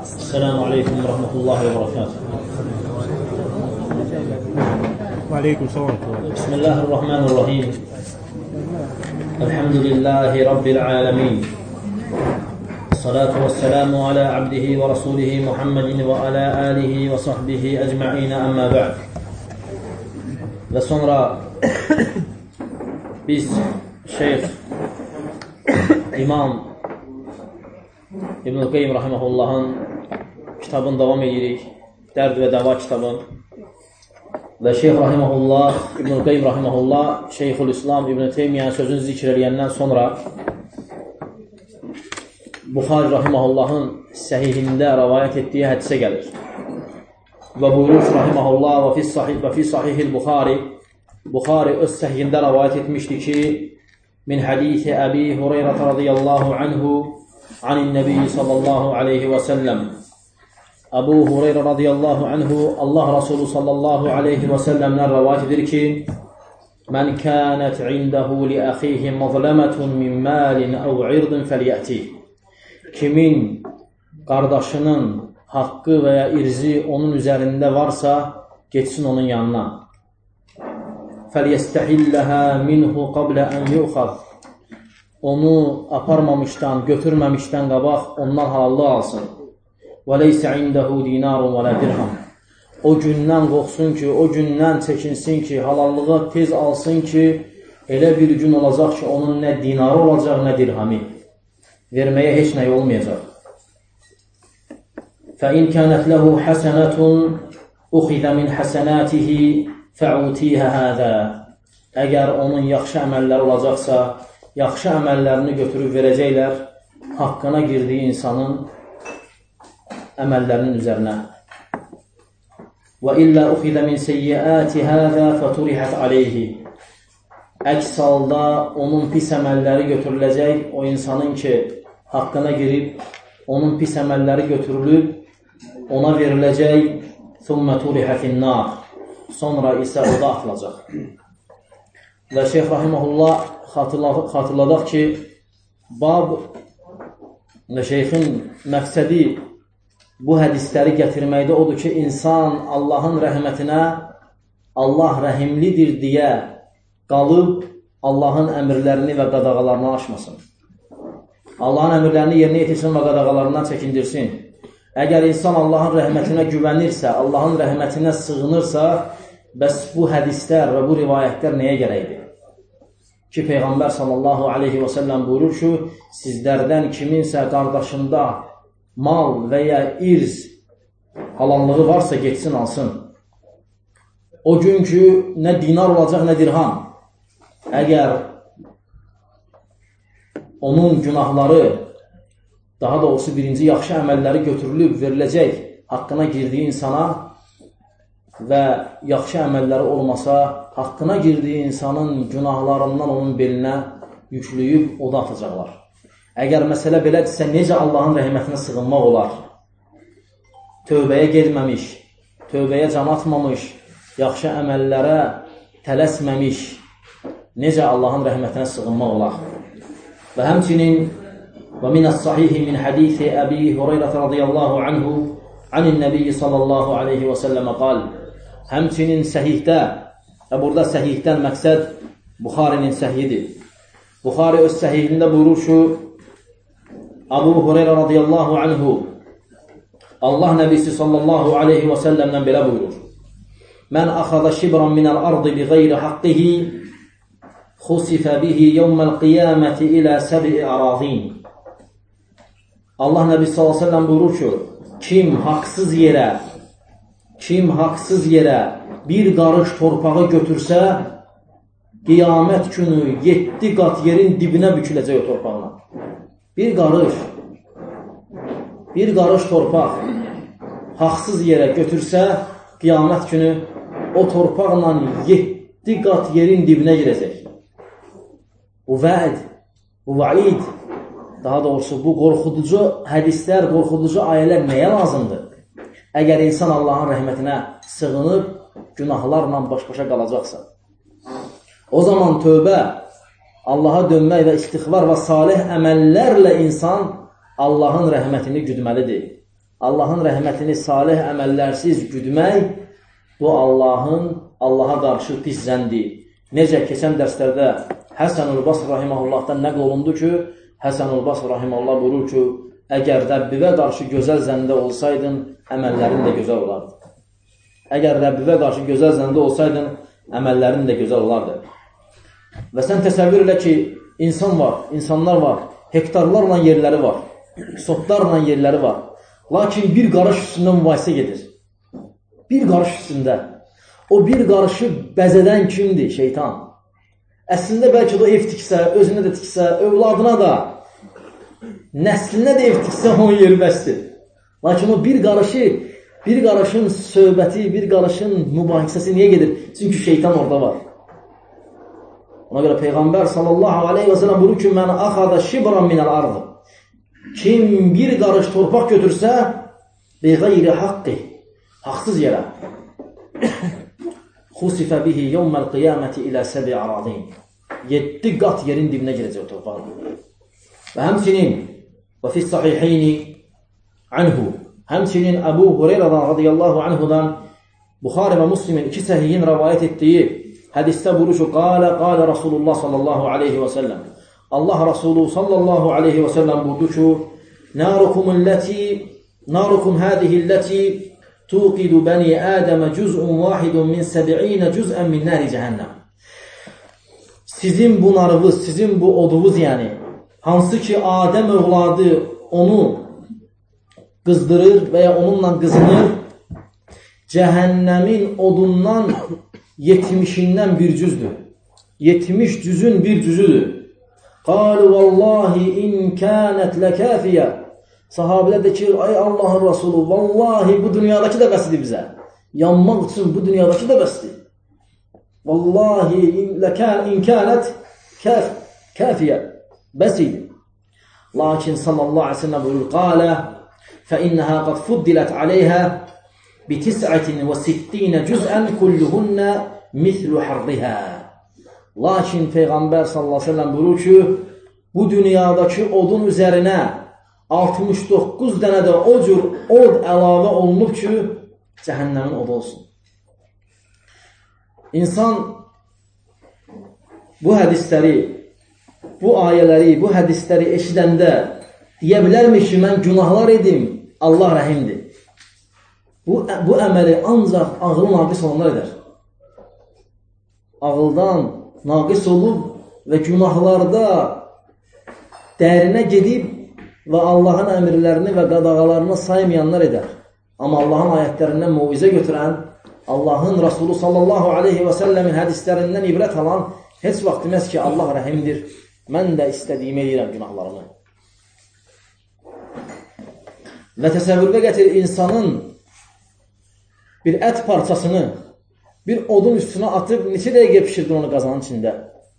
السلام عليكم ورحمة الله وبركاته. وعليكم السلام. بسم الله الرحمن الرحيم. الحمد لله رب العالمين. الصلاة والسلام على عبده ورسوله محمد وعلى آله وصحبه أجمعين أما بعد. Ve sonra biz Şeyh İmam İbn-i Qeym Rahimahullah'ın kitabını devam edirik. Dərd və Dəva kitabın. Və Şeyh Rahimahullah, İbn-i Qeym Rahimahullah, Şeyhülislam İbn-i Teymiyyənin sözünü zikr eləyəndən sonra Buxari Rahimahullah'ın səhihində rəvayət etdiyi hədisə gəlir. Və buyurur Rahimahullah və fi sahihil Buxari, Buxari öz səhihində rəvayət etmişdi ki, min hədisi Əbi Hüreyrə radiyallahu anhu anin Nəbiyyi sallallahu aleyhi və səlləm. Əbu Hüreyrə radiyallahu anhu Allah Rasulü sallallahu aleyhi və səlləmdən rəvayət edir ki, mən kənət indəhu li əxihi mazləmətun min məlin əv irdin fəliyətih. Kimin qardaşının haqqı və ya irzi onun üzərində varsa, geçsin onun yanına. فَلْيَسْتَحِلَّهَا مِنْهُ قَبْلَ أَنْ يُؤْخَذْ. Onu aparmamışdan, götürməmişdən qabaq ondan halallıq alsın. وَلَيْسَ عِنْدَهُ دِينَارٌ وَلَا دِرْهَمْ. O gündən qorxsun ki, o gündən çəkinsin ki, halallığı tez alsın ki, elə bir gün olacaq ki, onun nə dinarı olacaq, nə dirhami. Verməyə heç nə olmayacaq. فَإِنْ كَانَتْ لَهُ حَسَنَةٌ أُخِذَ مِنْ حَسَنَاتِهِ فَعُوتِيهَا هَذَا. Əgər onun yaxşı əməlləri olacaqsa, yaxşı əməllərini götürüb verəcəklər haqqına girdiyi insanın əməllərinin üzərinə. وَإِلَّا أُخِذَ مِنْ سَيِّئَاتِ هَذَا فَتُرِحَتْ عَلَيْهِ. Əks halda onun pis əməlləri götürüləcək, o insanın ki, haqqına girib, onun pis əməlləri götürülüb, ona veriləcək ثُمَّ تُرِحَ فِي النَّارِ. Sonra isə oda atılacaq. Və Şeyh Rahimahullah xatırladaq ki, bab və şeyxin məqsədi bu hədisləri gətirməkdə odur ki, insan Allahın rəhmətinə Allah rəhimlidir deyə qalıb Allahın əmrlərini və qadağalarını aşmasın. Allahın əmrlərini yerinə yetirsin və qadağalarından çəkindirsin. Əgər insan Allahın rəhmətinə güvənirsə, Allahın rəhmətinə sığınırsa, bəs bu hədislər və bu rivayətlər nəyə gərəkdir? Ki, Peyğəmbər sallallahu aleyhi və səlləm buyurur ki, sizlərdən kiminsə qardaşında mal və ya irz halallığı varsa geçsin alsın. O gün ki, nə dinar olacaq, nə dirham. Əgər onun günahları, daha doğrusu birinci yaxşı əməlləri götürülüb, veriləcək haqqına girdiyi insana və yaxşı əməlləri olmasa, haqqına girdiyi insanın günahlarından onun belinə yükləyib oda atacaqlar. Əgər məsələ belədirsə, necə Allahın rəhmətinə sığınmaq olar? Tövbəyə gelməmiş, tövbəyə can atmamış, yaxşı əməllərə tələsməmiş, necə Allahın rəhmətinə sığınmaq olar? Və həmçinin və minəs-sahihi min hədisi Əbi Hüreyrə radiyallahu anhu anin Nəbiyyi sallallahu aleyhi və səlləmə qal. Həmçinin səhihdə, və burada səhihdən məqsəd Buxarinin səhihidir. Buxari öz səhihində buyurur ki, Əbu Hüreyrə radiyallahu anhu Allah Nəbisi sallallahu aleyhi və səlləmdən belə buyurur. Mən əxədə şibran minəl ardı bi qeyri haqqihi xusifə bihi yevməl qiyaməti ilə səbi ərazin. Allah Nəbisi sallallahu aleyhi və səlləm buyurur ki, kim haqsız yerə bir qarış torpağı götürsə, qiyamət günü 7 qat yerin dibinə büküləcək o torpağına. Bir qarış torpaq haqsız yerə götürsə, qiyamət günü o torpaqla 7 qat yerin dibinə girəcək. Bu vəd, bu vaid, daha doğrusu bu qorxuducu hədislər, qorxuducu ayələr nəyə lazımdır? Əgər insan Allahın rəhmətinə sığınıb, günahlarla baş-başa qalacaqsa. O zaman tövbə, Allaha dönmək və istiğfar və salih əməllərlə insan Allahın rəhmətini güdməlidir. Allahın rəhmətini salih əməllərsiz güdmək, bu Allaha qarşı pis zəndir. Necə keçən dərslərdə Həsən-ül Basri rahiməhullahdan nəql olundu ki, Həsən-ül Basri rahiməhullah buyurur ki, əgər Rəbbivə qarşı gözəl zəndə olsaydın, əməllərin də gözəl olardı. Əgər Rəbbivə qarşı gözəl zəndə olsaydın, əməllərin də gözəl olardı. Və sən təsəvvür elə ki, insanlar var, hektarlarla yerləri var, sotlarla yerləri var. Lakin bir qarış üstündə mübahisə gedir. Bir qarış üstündə. O bir qarışı bəzədən kimdir? Şeytan. Əslində bəlkə də o ev tiksə, özünə də tiksə, övladına da, nəslinə də ev tiksə, onun yeri bəsdir. Lakin o bir qarışın söhbəti, bir qarışın mübahisəsi niyə gedir? Çünki şeytan orada var. Ona görə Peyğəmbər sallallahu aleyhi və sələm buyurur ki, mən axada şibran minəl ardı. Kim bir qarış torpaq götürsə, biğayri haqqi, haqsız yerə, xusifə bihi yevməl qiyaməti ilə səbi aradin. 7 qat yerin dibinə girəcək o torpaq. Və həmçinin və fis sahiheyni anhu, həmçinin Əbu Hureyradan radiyallahu anhudan Buxari və Müslimin 2 səhihin rəvayət etdiyi hədisdə buyurur ki, qalə Rasulullah sallallahu aleyhi və səlləm. Allah Rasulü sallallahu aleyhi və səlləm buyurdu ki, narukum hadihi'l-lati tuqidu bani Adəmə cüz'un vahidun min 70 cüz'ən min nari cəhənnəm. Sizin bu narınız, sizin bu odunuz yəni, hansı ki Adəm övladı onu qızdırır və ya onunla qızınır, cəhənnəmin odundan 70-dən bir cüzdür. 70 cüzün bir cüzüdür. Qalu vallahi in kanat lakafiya. Sahabelər də ki, ay Allahın Rasulü, vallahi bu dünyadakı da bəsdir bizə. Yanmaq üçün bu dünyadakı da bəsdir. Vallahi in kanat kafiya. Bəs idi. Lakin sallallahu aleyhi ve sellem buyurur, qalə فإنها قد فضلت عليها ب69 جزءا كلهن مثل حرها. Lakin Peyğəmbər sallallahu aleyhi ve sellem buyurur ki, bu dünyadakı odun üzərinə 69 dənə də o cür od əlavə olunub ki, cəhənnəmin odu olsun. İnsan bu hədisləri, bu ayələri, bu hədisləri eşidəndə deyə bilərmi ki, mən günahlar edim, Allah rəhimdir. Bu əməli ancaq ağlı naqis olanlar edər. Ağıldan naqis olub və günahlarda dərinə gedib və Allahın əmirlərini və qadağalarını saymayanlar edər. Amma Allahın ayətlərindən mövizə götürən, Allahın Rasulü sallallahu aleyhi və səlləmin hədislərindən ibrət alan heç vaxt deməz ki, Allah rəhimdir, mən də istədiyimi edirəm günahlarımı. Və təsəvvürə gətir, insanın bir ət parçasını bir odun üstünə atıb neçə dəqiqə pişirdir onu qazanın içində.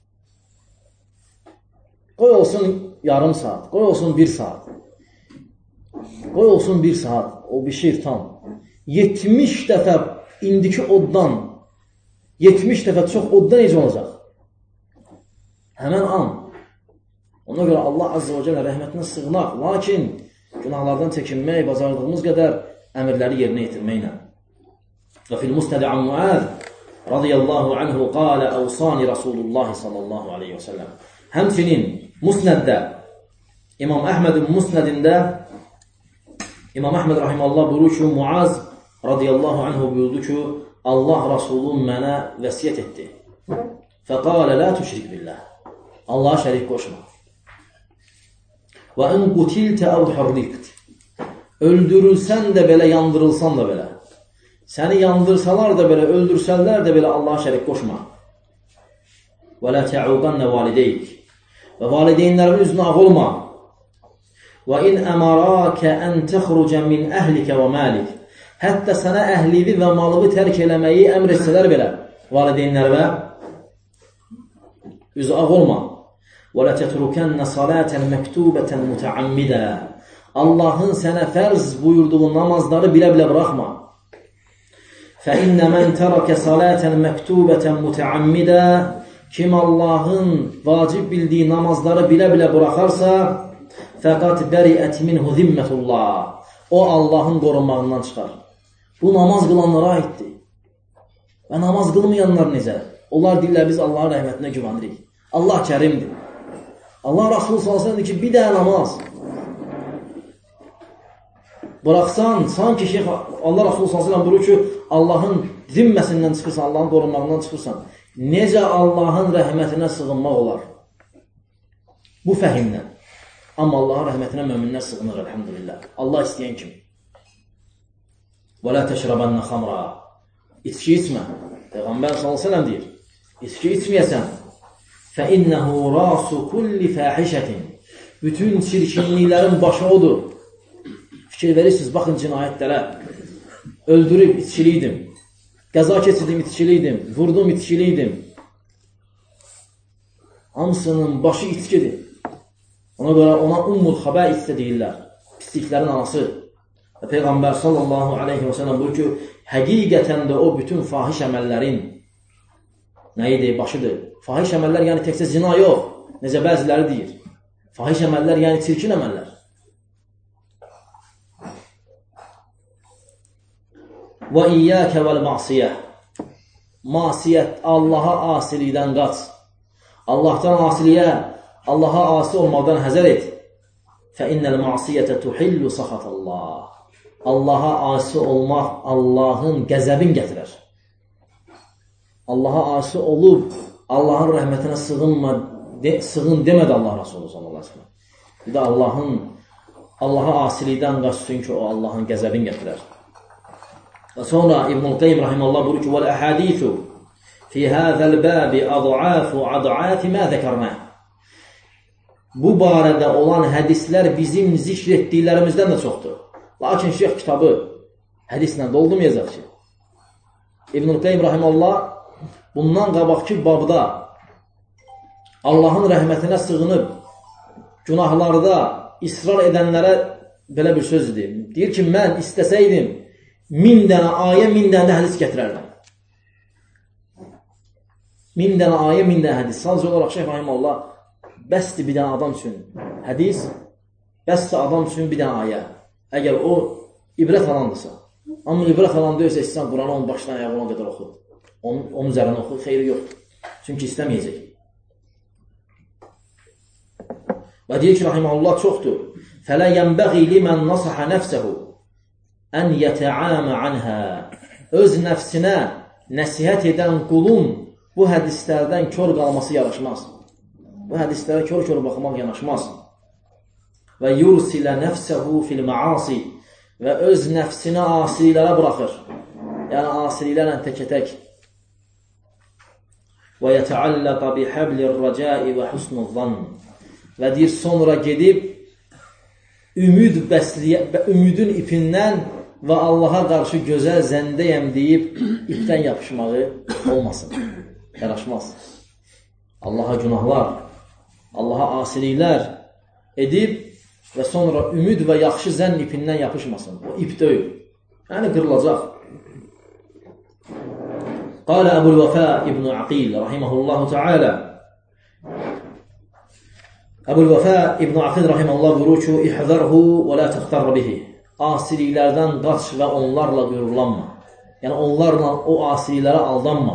Qoy olsun yarım saat, qoy olsun 1 saat. Qoy olsun 1 saat, o pişir tam. 70 dəfə indiki oddan, 70 dəfə çox oddan necə olacaq? Həmən an. Ona görə Allah azza və cəllə rəhmətinə sığınaq, lakin günahlardan çəkinmək, bacardığımız qədər əmirləri yerinə yetirməklə. Və fil musnədi an Muaz radiyallahu anhu qalə əvsani Rasulullah sallallahu aleyhi və səlləm. Həmçinin musnəddə, İmam Əhmədin musnədində İmam Əhməd rahiməllah buyurur ki, Muaz radiyallahu anhu buyurdu ki, Allah Rasulun mənə vəsiyyət etdi. Fəqalə la tüşrik billah. Allaha şərik qoşma. Və in qutiltə əv hurriqt. Öldürülsən də belə, yandırılsan da belə. Səni yandırsalar da belə, öldürsələr də belə Allaha şərik qoşma. Və la tə'uqannə valideyk. Və valideynlərin üzünə ağ olma. Və in əmarəkə ən təxrucə min əhlikə və məlik. Hətta sənə əhlivi və malıvi tərk eləməyi əmr etsələr belə, valideynlərə üzü ağ olma. Və la tətrukənnə salətən məktubətən mütəammidə. Allahın sənə fərz buyurduğu namazları bilə-bilə bıraxma. فَإِنَّ مَنْ تَرَكَ صَلَاتًا مَكْتُوبَةً مُتَعَمِّدًا. Kim Allahın vacib bildiyi namazları bilə-bilə bıraxarsa, فَقَدْ بَرِئَتْ مِنْهُ ذِمَّةُ اللّٰهِ. o Allahın qorunmağından çıxar. Bu namaz qılanlara aiddir. Və namaz qılmayanlar necə? Onlar deyirlər, biz Allahın rəhmətinə güvənirik. Allah kərimdir. Allah Rasulü sallallahu ki, bir dənə namaz bıraxsan, sanki Allah Rasulü sallallahu buyurur ki, Allahın zimməsindən çıxırsan, Allahın qorunmağından çıxırsan, necə Allahın rəhmətinə sığınmaq olar? Bu fəhimlə. Amma Allahın rəhmətinə möminlər sığınır, elhamdülillah. Allah istəyən kimi. Və lə təşrəbənnə xamra. İçki içmə. Peyğəmbər s.ə.v deyir. İçki içməyəsən. فَإِنَّهُ رَاسُ كُلِّ فَاحِشَةٍ. Bütün çirkinliklərin başı odur. Fikir verirsiniz, baxın cinayətlərə. Öldürüb, içkiliydim. Qəza keçirdim, içkiliydim. Vurdum, içkiliydim. Hamısının başı içkidir. Ona görə ona ummul xəbəis deyirlər. Pisliklərin anası. Peyğəmbər sallallahu aleyhi və səlləm buyurur ki, həqiqətən də o bütün fahiş əməllərin nə idi? Başıdır. Fahiş əməllər yəni təkcə zina yox. Necə bəziləri deyir. Fahiş əməllər yəni çirkin əməllər. Və iyyəkə vəl-məsiyyə. Masiyyət, Allaha asilikdən qaç. Allahdan asiliyə, Allaha asi olmaqdan həzər et. فَإِنَّ-الْمَعْصِيَةَ تُحِلُّ سَخَطَ اللّٰهِ. Allaha asi olmaq Allahın qəzəbin gətirər. Allaha asi olub Allahın rəhmətinə sığın demədi Allah Rasulü sallallahu aleyhi ve sellem. Bir də Allaha asilikdən qaçsın ki, o Allahın qəzəbin gətirər. Və sonra İbn-i Qeym rahiməllah buyurur ki, وَالْأَحَادِيثُ فِي هَذَا الْبَابِ أَضْعَافُ مَا ذَكَرْنَا. Bu barədə olan hədislər bizim zikr etdiklərimizdən də çoxdur. Lakin şeyx kitabı hədislə doldurmayacaq ki. İbn-i Qeym rahiməllah bundan qabaqki babda Allahın rəhmətinə sığınıb günahlarda israr edənlərə belə bir söz deyir. Deyir ki, mən istəsəydim 1000 dənə ayə, 1000 dənə hədis gətirərdim. 1000 dənə ayə, 1000 dənə hədis. Sadəcə olaraq şeyh rahiməllah bəsdir bir dənə adam üçün hədis, bəsdir adam üçün bir dənə ayə. Əgər o ibrət alandırsa. Amma ibrət alan deyirsə, istəyən Quranı onun başdan ayağı ona qədər oxu. Onun üzərinə oxu, xeyri yoxdur. Çünki istəməyəcək. Və deyir ki, rahiməhullah çoxdur. فَلَا يَنْبَغِي لِمَنْ نَصَحَ نَفْسَهُ أَنْ يَتَعَامَ عَنْهَا. Öz nəfsinə nəsihət edən qulun bu hədislərdən kör qalması yaraşmaz. Bu hədislərə kör baxmaq yanaşmaz. Və yursilə nəfsəhu fil məasi. Və öz nəfsinə asililərə buraxır. Yəni asililərlə təkətək. Və yətəalləqə bihəblir rəcai və husnul zann. Və deyir, sonra gedib ümidin ipindən və Allaha qarşı gözəl zəndəyəm deyib ipdən yapışmağı olmasın. Yaraşmaz. Allaha günahlar, Allaha asiliklər edib və sonra ümid və yaxşı zənn ipindən yapışmasın. O ip deyil. Yəni qırılacaq. Qalə Əbul-Vəfə İbn-i Aqil rahiməhullahu teala. Əbul-Vəfə İbn-i Aqil rahiməhullah buyurur ki, İhzərhu və la təxtarra bihi. Asiliklərdən qaç və onlarla qürurlanma. Yəni onlarla o asiliklərə aldanma.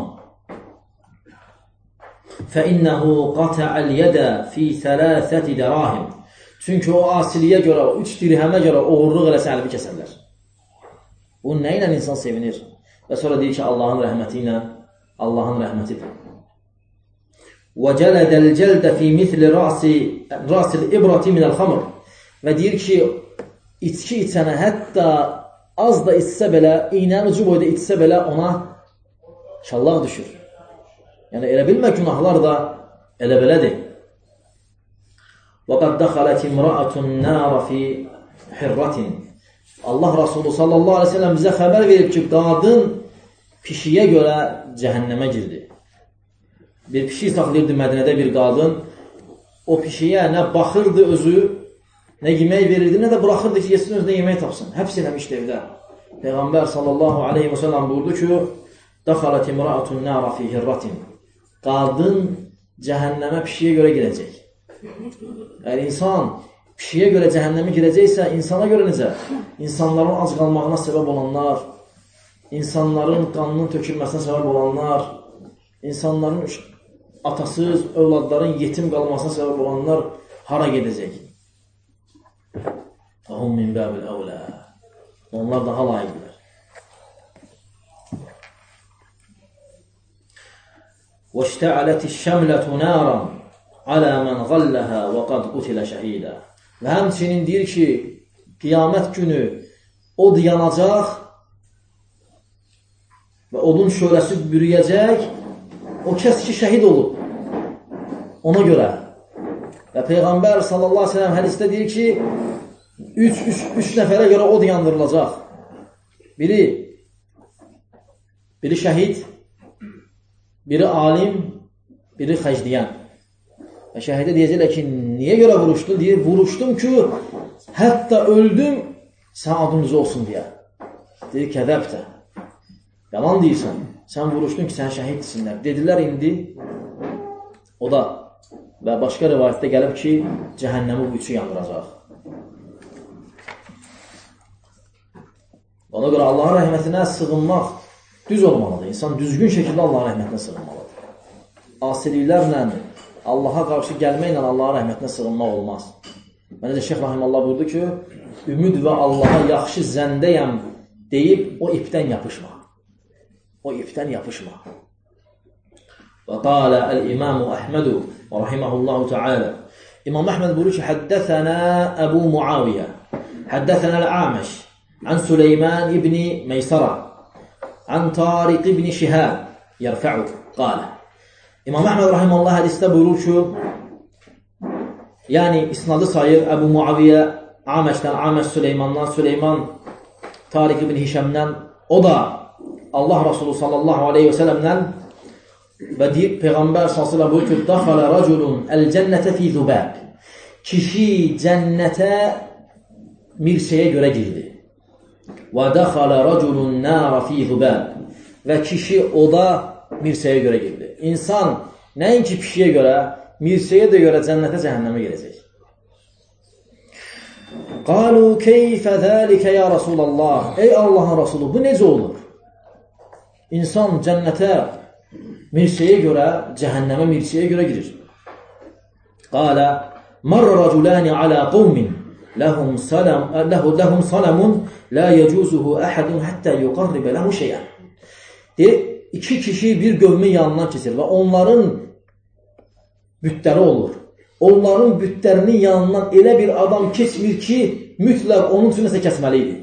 فَإِنَّهُ قَطَعَ الْيَدَ فِي 3 دَرَاهِمْ. Çünki o asiliyə görə, o 3 dirhəmə görə oğurluq eləsə əlbi kəsərlər. Bu nə ilə insan sevinir? Və sonra deyir ki, Allahın rəhməti ilə, Allahın rəhmətidir. وَجَلَدَ الْجَلْدَ فِي مِثْلِ رَاسِ الْإِبْرَةِ مِنَ الْخَمْرِ. Və deyir ki, içki içənə hətta az da içsə belə, iynənin ucu boyda içsə belə ona şallaq düşür. Yəni elə bilmə günahlar da elə belədir. وَقَدْ دَخَلَتِ اِمْرَأَةٌ نَارَ فِي حِرَّةٍ. Allah Rasulü sallallahu aleyhi ve sellem bizə xəbər verib ki, qadın pişiyə görə cəhənnəmə girdi. Bir pişik saxlayırdı Mədinədə bir qadın. O pişiyə nə baxırdı özü, nə yemək verirdi, nə də buraxırdı ki, yesin özünə yemək tapsın. Həbs eləmişdi evdə. Peyğəmbər sallallahu aleyhi ve sellem buyurdu ki, دَخَلَتِ اِمْرَأَةٌ نَارَ فِي حِرَّةٍ. Qadın cəhənnəmə pişiyə görə girəcək. Yəni insan pişiyə görə cəhənnəmə girəcəksə, insana görə necə? İnsanların ac qalmağına səbəb olanlar, insanların qanının tökülməsinə səbəb olanlar, insanların atasız, övladların yetim qalmasına səbəb olanlar hara gedəcək? Fəhum min bəbil əvlə. Onlar daha layiqdir. وَاشْتَعَلَتِ الشَّمْلَةُ نَارًا عَلَى مَنْ غَلَّهَا وَقَدْ قُتِلَ شَهِيدًا. Və həmçinin deyir ki, qiyamət günü od yanacaq və odun şöləsi bürüyəcək, o kəs ki, şəhid olub. Ona görə. Və Peyğəmbər sallallahu aleyhi ve sellem hədisdə deyir ki, üç nəfərə görə od yandırılacaq. Biri şəhid, biri alim, biri xəcliyən. Və şəhidə deyəcəklər ki, niyə görə vuruşdun? Deyir, vuruşdum ki, hətta öldüm, sən adımızı olsun deyə. Deyir, kədəbdə. Yalan deyirsən. Sən vuruşdun ki, sən şəhid desinlər. Dedilər indi, o da və başqa rivayətdə gəlib ki, cəhənnəmi bu üçü yandıracaq. Ona görə Allahın rəhmətinə sığınmaq düz olmalıdır. İnsan düzgün şəkildə Allahın rəhmətinə sığınmalıdır. Asiliklərlə, Allaha qarşı gəlməklə Allahın rəhmətinə sığınmaq olmaz. Mənəcə Şeyx Rahimallah buyurdu ki, ümid və Allaha yaxşı zəndəyəm deyib o ipdən yapışma. O ipdən yapışma. Və qalə əl-İmamu Əhmədu və rahiməhullahu teala. İmam Əhməd buyurur ki, həddəthənə Əbu Muaviyyə, həddəthənə Əl-Əməş, ən Süleyman ibn Meysara, ən Tariq ibn Şihab, yərfə'u, qalə. İmam Əhməd rahiməhullah hədisdə buyurur ki, yəni isnadı sayır Əbu Muaviyyə, Əməşdən, Əməş Süleymandan, Süleyman Tariq ibn Hişəmdən, o da Allah Rasulü sallallahu aleyhi və sələmdən və deyib, Peyğəmbər sallallahu aleyhi və sələm buyur ki, daxalə raculun əl-cənnətə fi zubab. Kişi cənnətə mirsəyə görə girdi. Və daxalə raculun nara fi zubab. Və kişi oda mirsəyə görə girdi. İnsan nəinki pişiyə görə, mirsəyə də görə cənnətə, cəhənnəmə girəcək. Qalu keyfə zəlikə ya Rasulallah. Ey Allahın Rasulü, bu necə olur? İnsan cənnətə mirsəyə görə, cəhənnəmə mirsəyə görə girir. Qalə, marra raculani alə qovmin ləhum salamun la yecuzuhu əhədun həttə yuqarribə ləhu şeyən. Deyir, iki kişi bir qövmin yanından keçir və onların bütləri olur. Onların bütlərinin yanından elə bir adam keçmir ki, mütləq onun üçün nəsə kəsməliydi.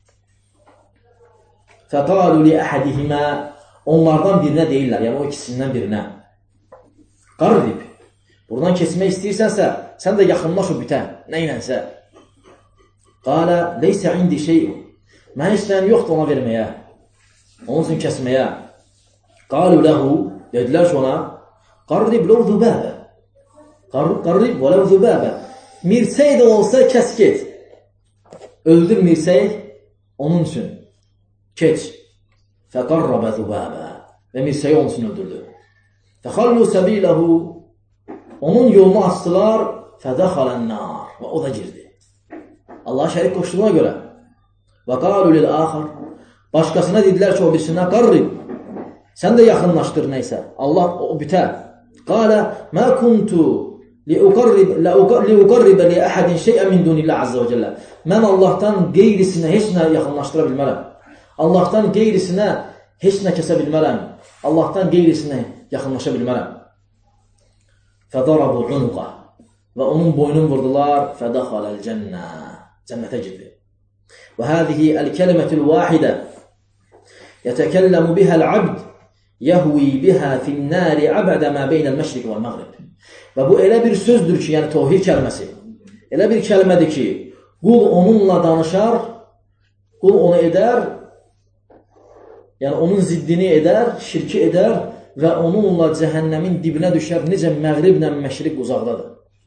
Fəqalu li əhədihimə, onlardan birinə deyirlər, yəni o ikisindən birinə. Qarrib, buradan keçmək istəyirsənsə, sən də yaxınlaş o bütə, nə ilənsə. Qalə, leysə indi şeyun, mən istəyən yoxdur ona verməyə, onun üçün kəsməyə. Qalu ləhu, dedilər ki ona, qarrib ləv zübəbə, qarrib və ləv zübəbə, mirsək də olsa kəs get, öldür mirsək, onun üçün. Keç. Fəqarrabə zübəbə. Və mirsəyi onun üçün öldürdü. Fəxallu səbiləhu. Onun yolunu açdılar. Fədəxələn nar. Və o da girdi. Allah şərik qoşduğuna görə. Və qalu lil-axar. Başqasına dedilər ki, o birisinə qarrib. Sən də yaxınlaşdır neysə. Allah o bütə. Qalə, mə kuntu liuqarribə li əhədin şeyə min dunillah azza və cəllə. Mən Allahdan qeyrisinə heç nə yaxınlaşdıra bilmərəm. Allahdan qeyrisinə heç nə kəsə bilmərəm. Allahdan qeyrisinə yaxınlaşa bilmərəm. Fədarabu unuqa. Və onun boynunu vurdular. Fədəxaləl cənnə. Cənnətə girdi. Və həzihi əl-kəlimətül vahidə yətəkəlləmu bihəl abd yəhvi bihə finnəri əbədə mə beynəl məşriq və məğrib. Və bu elə bir sözdür ki, yəni tohir kəlməsi. Elə bir kəlmədir ki, qul onunla danışar, qul onu edər, yəni onun ziddini edər, şirki edər və onunla cəhənnəmin dibinə düşər, necə məğriblə məşriq uzaqdadır.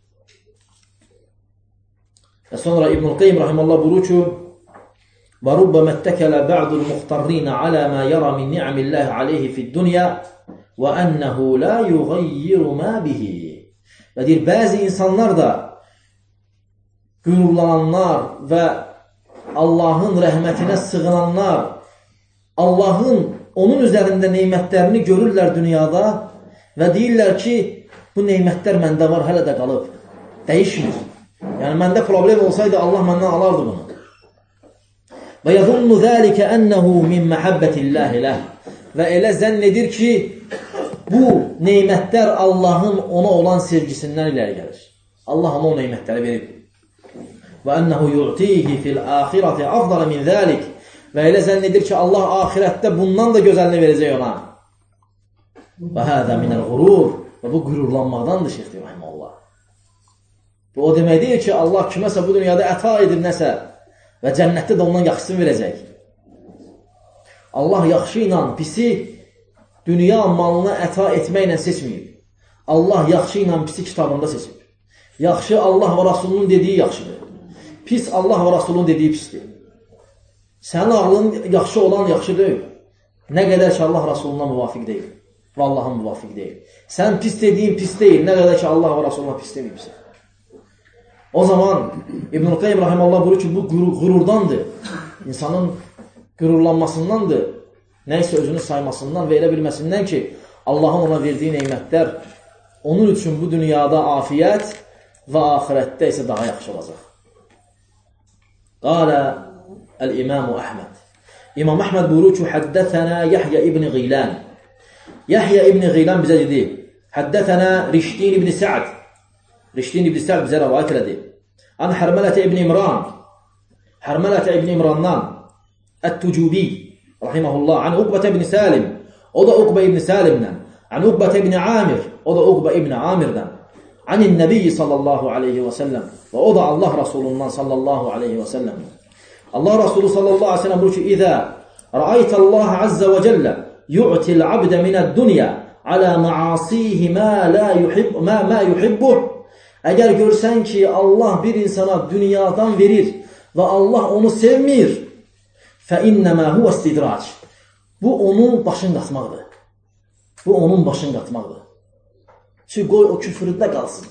Və sonra İbn-i Qeym rahimallah buyurur ki, وَرُبَّمَ اتَّكَلَ بَعْضُ الْمُخْتَرِّينَ عَلَى مَا يَرَى مِنْ نِعَمِ اللَّهِ عَلَيْهِ فِي الدُّنْيَا وَأَنَّهُ لَا يُغَيِّرُ مَا بِهِ. Və deyir, bəzi insanlar da qürurlananlar və Allahın rəhmətinə sığınanlar, Allahın onun üzərində neymətlərini görürlər dünyada və deyirlər ki, bu neymətlər məndə var, hələ də qalıb, dəyişmir. Yəni, məndə problem olsaydı, Allah məndən alardı bunu. Və yəzunnu zəlikə ənəhu min məhəbbətilləhi ləh. Və elə zənn edir ki, bu neymətlər Allahın ona olan sevgisindən iləri gəlir. Allah ona o neymətləri verir. Və ənəhu yu'tihi fil axirəti afdalə min zəlik. Və elə zənn edir ki, Allah axirətdə bundan da gözəlini verəcək ona. Və hədə minəl qurur. Və bu qürurlanmaqdandır, Şeyx deyir, rahiməhullah. Bu o demək deyil ki, Allah kiməsə bu dünyada əta edir nəsə və cənnətdə də ondan yaxşısını verəcək. Allah yaxşı ilə pisi dünya malına əta etməklə seçməyib. Allah yaxşı ilə pisi kitabında seçib. Yaxşı Allah və Rasulunun dediyi yaxşıdır. Pis Allah və Rasulunun dediyi pisdir. Sənin ağlın yaxşı olan yaxşı deyil. Nə qədər ki Allah Rasuluna müvafiq deyil. Və Allah'a müvafiq deyil. Sən pis dediyin pis deyil. Nə qədər ki Allah və Rasuluna pis deməyibsən. O zaman İbn-i Qayyim rahimehullah buyurur ki, bu qürurdandır. İnsanın qürurlanmasındandır. Nəysə özünü saymasından və elə bilməsindən ki, Allahın ona verdiyi neymətlər onun üçün bu dünyada afiyyət və axirətdə isə daha yaxşı olacaq. Qalə el-İmamu Əhməd. İmam Əhməd buyurur ki, həddəthənə Yahya ibn Qilan. Yahya ibn Qilan bizə dedi, həddəthənə Rişdin ibn Sa'd. Rişdin ibn Sa'd bizə rəvayət elədi. An Hərmələtə ibn İmran. Hərmələtə ibn İmrandan Ət-Tucubi rahiməhullah. An Uqbətə ibn Salim. O da Uqbə ibn Salimdən. An Uqbətə ibn Amir. O da Uqbə ibn Amirdən. Anin Nəbiyyi sallallahu aleyhi və səlləm. Və o da Allah Rasulundan sallallahu aleyhi və səlləm. Allah Rasulü sallallahu aleyhi və səlləm buyurur ki, İzə rəaytəllaha əzzə və cəllə yu'til abdə minəd-dünya alə məasihi mə yuhibbuh. Əgər görsən ki, Allah bir insana dünyadan verir və Allah onu sevmir, fəinnəmə huvə istidrac. Bu onun başını qatmaqdır. Bu onun başını qatmaqdır. Çünki qoy o küfründə qalsın.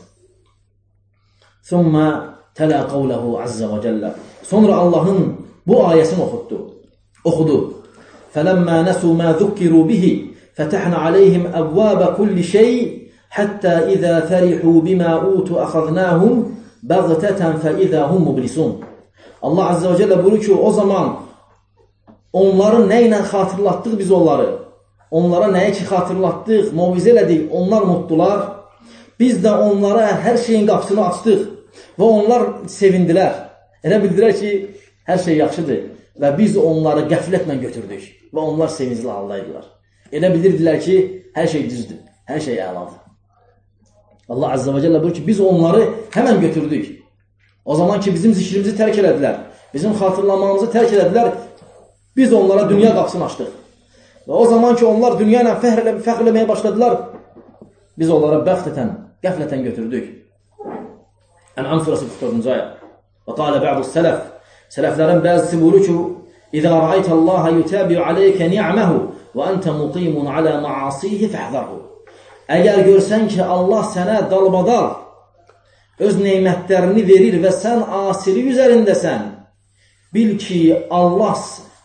Thumma tələ qavləhu əzzə və cəllə. Sonra Allahın bu ayəsini oxudu. Fələmmə nəsu mə zukkiru bihi fətəhnə aleyhim əvvəbə kulli şey həttə izə fərihu bimə utu əxəznəhum bəğtətən fəizə hum mublisun. Allah əzzə və cəllə buyurur ki, o zaman onları nə ilə xatırlatdıq biz onları? Onlara nəyə ki xatırlatdıq, muvizə elədik, onlar mutlular. Biz də onlara hər şeyin qapısını açdıq və onlar sevindilər. Elə bildilər ki, hər şey yaxşıdır və biz onları qəflətlə götürdük və onlar sevincli haldaydılar. Elə bilirdilər ki, hər şey düzdür, hər şey əladır. Allah Azze və Cəllə buyurur ki, biz onları həmən götürdük. O zaman ki, bizim zikrimizi tərk elədilər, bizim xatırlamamızı tərk elədilər, biz onlara dünya qapısını açdıq. Və o zaman ki, onlar dünya ilə fəxr eləməyə başladılar, biz onlara qəflətən götürdük. Ən'am surəsi 44-cü ayə. Və qalə bə'du sələf. Sələflərin bəzisi buyurur ki, İzə rəaytəllaha yutəbi'u aleykə ni'məhu və əntə muqimun alə maasihi fəhzərhu. Əgər görsən ki, Allah sənə dalbadal öz neymətlərini verir və sən asili üzərindəsən, bil ki, Allah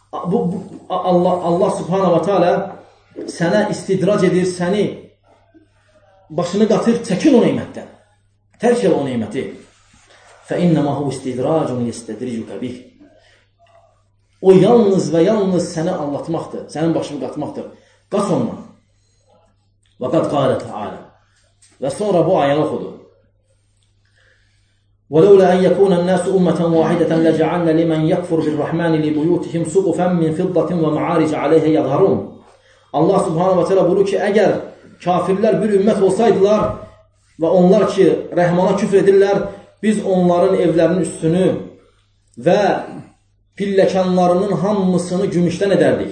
subhanahu wa ta'ala sənə istidrac edir, səni başını qatır, çəkin o neymətdən. Tərk el o neyməti. فَإِنَّمَا هُوْ اِسْتِدْرَاجٌ يَسْتَدْرِجُكَ بِهِ. O yalnız və yalnız səni anlatmaqdır, sənin başını qatmaqdır. Qat ondan. وَقَدْ قَالَ تَعَالَى. Və sonra bu ayəni oxudu. وَلَوْلَا أَنْ يَكُونَ النَّاسُ أُمَّةً وَاحِدَةً لَجَعَلْنَا لِمَنْ يَكْفُرُ بِالرَّحْمَنِ لِبُيُوتِهِمْ سُقُفًا مِنْ فِضَّةٍ وَمَعَارِجَ عَلَيْهَا يَظْهَرُونَ. Allah subhanahu wa ta'ala buyurur ki, əgər kafirlər bir ümmət olsaydılar və onlar ki, rəhmana küfr edirlər, biz onların evlərinin üstünü və pilləkanlarının hamısını gümüşdən edərdik.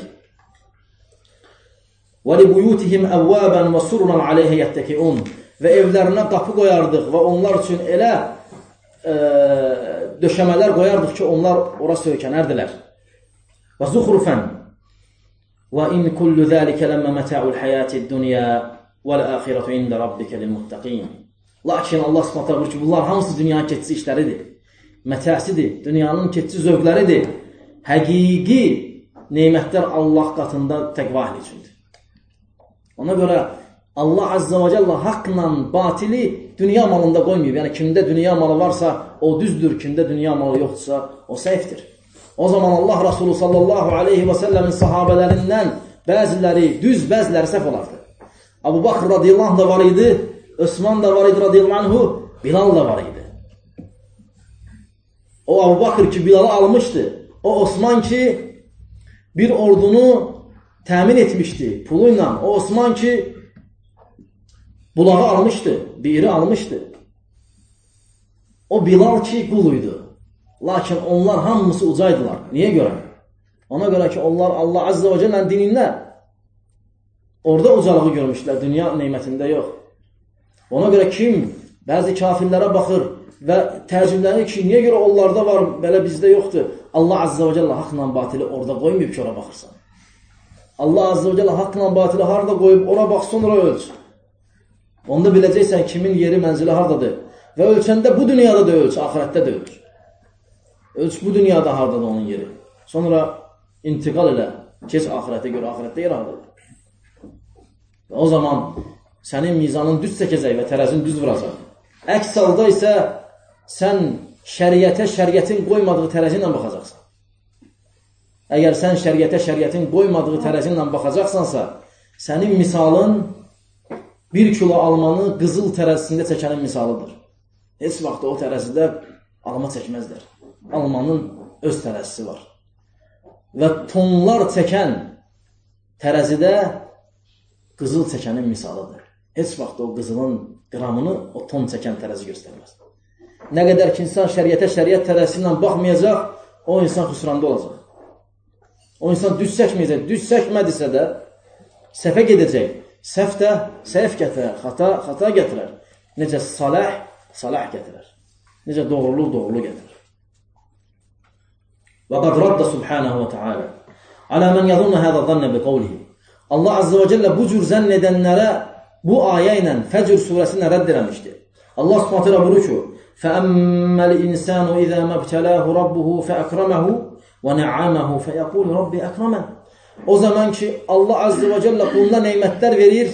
وَلِبُيُوتِهِمْ أَوَّابًا وَسُرُرًا عَلَيْهَ يَتَّكِئُونَ. Və evlərinə qapı qoyardıq və onlar üçün elə döşəmələr qoyardıq ki, onlar ora söykənərdilər. وَزُخْرُفًا وَإِنْ كُلُّ ذَلِكَ لَمَّا مَتَاعُ الْحَيَاةِ الدُّنْيَا وَالْآخِرَةُ عِنْدَ رَبِّكَ لِلْمُتَّقِينَ. Lakin Allah subhanahu buyurur ki, bunlar hamısı dünyanın keçici işləridir. mətəsidir, dünyanın keçici zövqləridir. Həqiqi neymətlər Allah qatında təqva ehli üçündür. Ona görə Allah Azza və Cəllə haqqla batili dünya malında qoymayıb. Yəni, kimdə dünya malı varsa, o düzdür, kimdə dünya malı yoxdursa, o səhvdir. O zaman Allah Rasulü sallallahu aleyhi və səlləmin sahabələrindən bəziləri düz, bəziləri səhv olardı. Abu Bakr radiyallahu anh da var idi, Osman da var idi radiyallahu anhu, Bilal da var idi. O Abu Bakr ki Bilal'ı almışdı, o Osman ki bir ordunu təmin etmişdi puluyla, o Osman ki bulağı almışdı, biiri almışdı. O Bilal ki quluydu. Lakin onlar hamısı ucaydılar. Niyə görə? Ona görə ki onlar Allah Azza və Cəllənin dinində orada ucalığı görmüşlər, dünya neymətində yox. Ona görə kim bəzi kafirlərə baxır və təəccüblənir ki, niyə görə onlarda var, belə bizdə yoxdur. Allah Azza və Cəllə haqla batili orada qoymayıb ki, ora baxırsan. Allah Azza və Cəllə haqla batili harada qoyub, ora bax, sonra ölç. Onda biləcəksən kimin yeri, mənzili haradadır. Və ölçəndə bu dünyada da ölç, ahirətdə də ölç. Ölç bu dünyada haradadır onun yeri. Sonra intiqal elə, keç ahirətə görə, ahirətdə yer haradadır. O zaman sənin mizanın düz çəkəcək və tərəzin düz vuracaq. Əks halda isə sən şəriətə, şəriətin qoymadığı tərəzi ilə baxacaqsan. Əgər sən şəriətə, şəriətin qoymadığı tərəzi ilə baxacaqsansa, sənin misalın 1 kilo almanı qızıl tərəzisində çəkənin misalıdır. Heç vaxt o tərəzidə alma çəkməzlər. Almanın öz tərəzisi var. Və tonlar çəkən tərəzidə qızıl çəkənin misalıdır. Heç vaxt o qızılın qramını o ton çəkən tərəzi göstərməz. Nə qədər ki, insan şəriətə, şəriət tərəzi ilə baxmayacaq, o insan xüsranda olacaq. O insan düz çəkməyəcək. Düz çəkmədisə də səhvə gedəcək. Səhv də səhv gətirər, xata gətirər. Necə salah gətirər. Necə doğruluq gətirər. Və qad radda subhanahu və teala alə mən yadunna həzə zannə bi qavlihi. Allah Azza və Cəllə bu cür zənn edənlərə bu ayə ilə Fəcr surəsində rədd eləmişdir. Allah subhanahu teala buyurur ki, فَأَمَّا الْإِنسَانُ إِذَا مَبْتَلَاهُ رَبُّهُ فَأَكْرَمَهُ وَنَعَّمَهُ فَيَقُولُ رَبِّ أَكْرَمَنِ. O zaman ki Allah Azza və Cəllə quluna neymətlər verir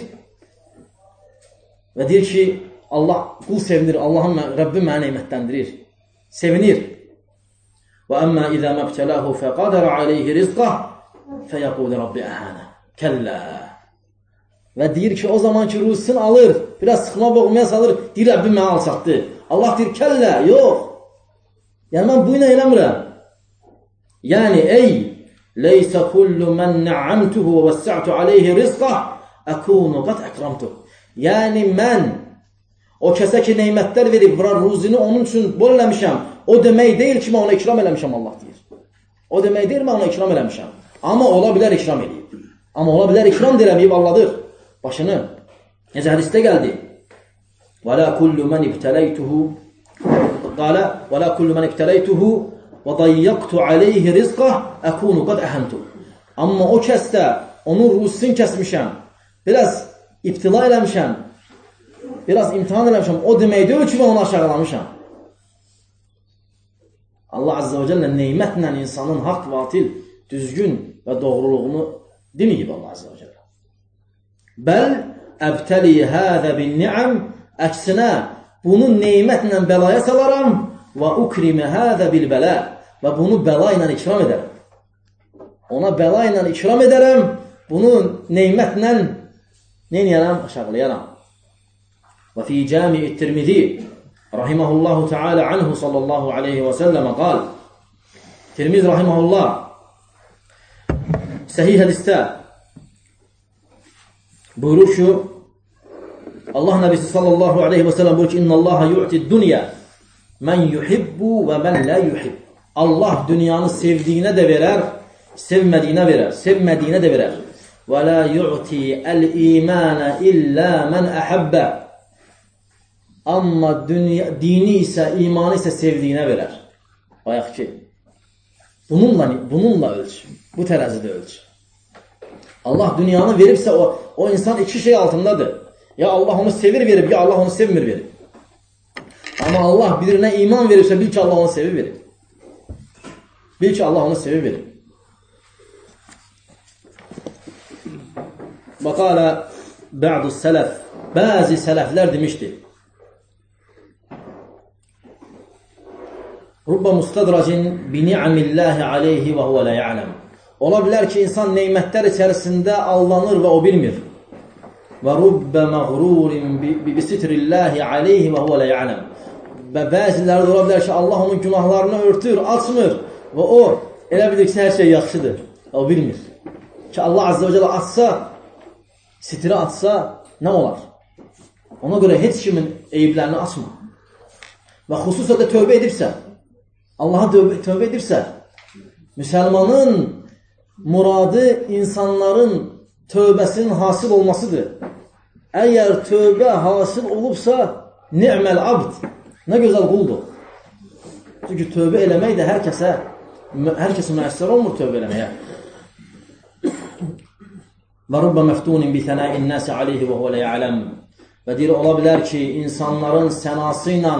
və deyir ki, Allah qul sevinir, Allahım, Rəbbim mənə neymətləndirir, sevinir. وَأَمَّا إِذَا مَبْتَلَاهُ فَقَدَرَ عَلَيْهِ رِزْقَهُ فَيَقُولُ رَبِّ أَهَانَ. Kəllə. Və deyir ki, o zaman ki ruzisini alır, biraz sıxma boğmaya salır, deyir Rəbbim mənə alçatdı. Allah deyir, kəllə, yox. Yəni mən bu ilə eləmirəm. Yəni, ey leysə kullu mən nə'amtuhu və vəssa'tu aleyhi rizqah əkunu qat əkramtuh. Yəni mən o kəsə ki neymətlər verib, ruzini onun üçün bol eləmişəm, o demək deyil ki, mən ona ikram eləmişəm, Allah deyir. O demək deyil, mən ona ikram eləmişəm. Amma ola bilər ikram eləyib. Amma ola bilər ikram eləməyib, Allahdır başını. Necə hədisdə gəldi. Və la kullu mən ibtələytuhu qalə və la kullu mən ibtələytuhu və dayyaqtu aleyhi rizqah əkunu qad əhəntuh. Amma o kəsdə onun ruzisini kəsmişəm, biraz ibtila eləmişəm, biraz imtihan eləmişəm, o demək deyil ki, mən onu aşağılamışam. Allah Azza və Cəllə neymətlə insanın haqq, batil, düzgün və doğruluğunu deməyib Allah Azza və Cəllə. Bəl əbtəli həzə bin ni'am, əksinə bunu neymətlə bəlaya salaram və ukrimə həzə bil bələ və bunu bəla ilə ikram edərəm. Ona bəla ilə ikram edərəm, bunu neymətlə neynəyərəm? Aşağılayaram. Və fi cami-i Tirmizi rahiməhullahu teala anhu sallallahu aleyhi və səlləmə qal. Tirmiz rahiməhullah səhih hədistə buyurur ki, Allah Nəbisi sallallahu aleyhi və səlləm buyurur ki, İnna Allaha yu'tid dunya mən yuhibbu və mən la yuhib. Allah dünyanı sevdiyinə də verər, sevmədiyinə verər, sevmədiyinə də verər. Və la yu'ti el-imanə illə mən əhəbbə. Amma dini isə, imanı isə sevdiyinə verər. Bayaq ki, bununla ölç, bu tərəzidə ölç. Allah dünyanı veribsə, o insan iki şey altındadır. Ya Allah onu sevir verib, ya Allah onu sevmir verib. Amma Allah birinə iman verirsə, bil ki, Allah onu sevib verir. Bil ki, Allah onu sevib verir. Və qalə bə'du sələf, bəzi sələflər demişdir. Rubba mustadracin bi ni'amillahi aleyhi və huvə lə ya'ləm. Ola bilər ki, insan neymətlər içərisində aldanır və o bilmir. Və rubbə məğrurin bi sitrillahi aleyhi və huvə lə ya'ləm. Və bəziləri də ola bilər ki, Allah onun günahlarını örtür, açmır və o elə bilir ki, hər şey yaxşıdır. O bilmir. Ki, Allah Azze və Cəllə açsa, sitri açsa, nə olar? Ona görə heç kimin eyiblərini açma. Və xüsusən də tövbə edirsə, Allaha tövbə edirsə, müsəlmanın muradı insanların tövbəsinin hasil olmasıdır. Əgər tövbə hasil olubsa, ni'məl abd, nə gözəl quldur. Çünki tövbə eləmək də hər kəsə müəssər olmur tövbə eləməyə. Və rubbə məftunin bi thənəin nəsi aleyhi və huvə lə ya'ləm. Və deyir, ola bilər ki, insanların sənası ilə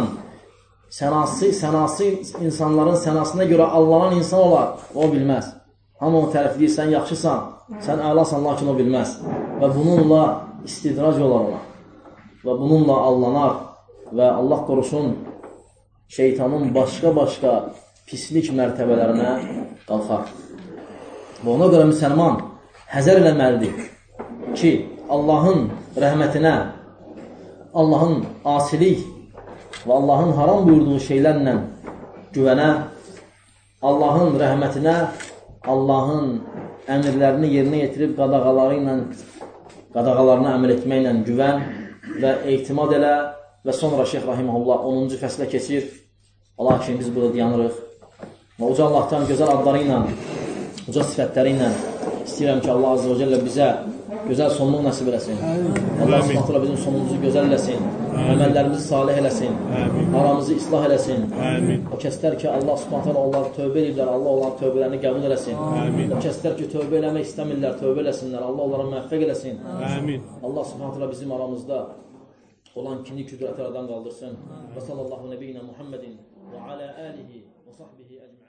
insanların sənasına görə allanan insan olar, o bilməz. Hamı onu tərifləyir, sən yaxşısan, sən əlasan, lakin o bilməz. Və bununla istidrac olar ona. Və bununla allanar və Allah qorusun şeytanın başqa-başqa pislik mərtəbələrinə qalxar. Və ona görə müsəlman həzər eləməlidir ki, Allahın rəhmətinə, Allahın asilik və Allahın haram buyurduğu şeylərlə güvənə, Allahın rəhmətinə, Allahın əmirlərini yerinə yetirib qadağalarına əməl etməklə güvən və ehtimad elə və sonra Şeyx Rahiməhullah 10-cu fəslə keçir. Lakin biz burada dayanırıq və uca Allahdan gözəl adları ilə, uca sifətləri ilə istəyirəm ki, Allah Azze və Cəllə bizə gözəl sonluq nəsib eləsin. Allah Subhanahu bizim sonumuzu gözəl eləsin. Əməllərimizi salih eləsin. Aramızı islah eləsin. O kəslər ki, Allah Subhanahu onları tövbə edirlər, Allah onların tövbələrini qəbul eləsin. O kəslər ki, tövbə eləmək istəmirlər, tövbə eləsinlər, Allah onlara müvəffəq eləsin. Allah Subhanahu bizim aramızda olan kinli küdrətlərdən qaldırsın. Və sallallahu nəbiyyinə Muhammedin və alə alihi və sahbihi əcməin.